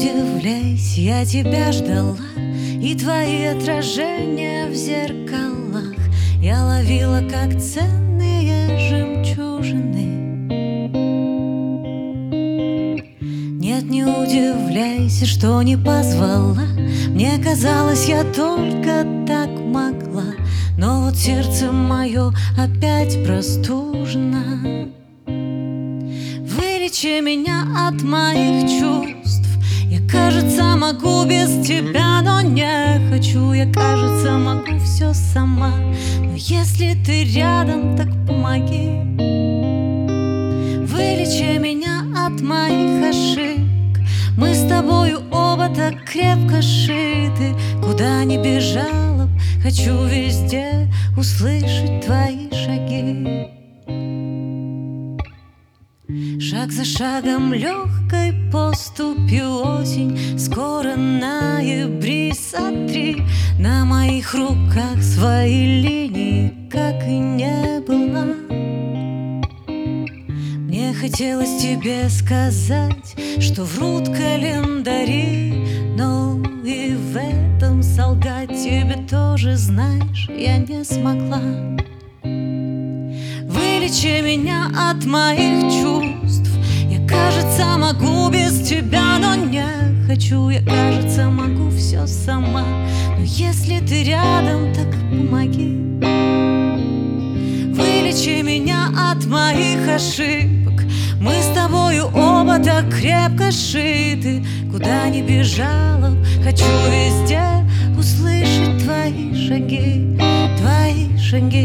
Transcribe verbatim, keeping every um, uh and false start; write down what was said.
удивляйся, я тебя ждала, и твои отражения в зеркалах я ловила, как ценные жемчужины. Нет, не удивляйся, что не позвала, мне казалось, я только так могла, но вот сердце мое опять простужно. Вылечи меня от моих чувств, я, кажется, могу без тебя, но не хочу. Я, кажется, могу все сама, но если ты рядом, так помоги. Вылечи меня от моих ошибок, мы с тобою оба так крепко сшиты. Куда ни бежала б, хочу везде услышать твои шаги. Шаг за шагом легкой поступью осень, скоро ноябрь, сотри на моих руках свои линии, как и не было. Мне хотелось тебе сказать, что врут календари, но и в этом солгать тебе тоже, знаешь, я не смогла. Вылечи меня от моих чувств, я, кажется, могу без тебя, но не хочу. Я, кажется, могу все сама, но если ты рядом, так помоги. Вылечи меня от моих ошибок, мы с тобою оба так крепко сшиты. Куда ни бежала, хочу везде услышать твои шаги, твои шаги.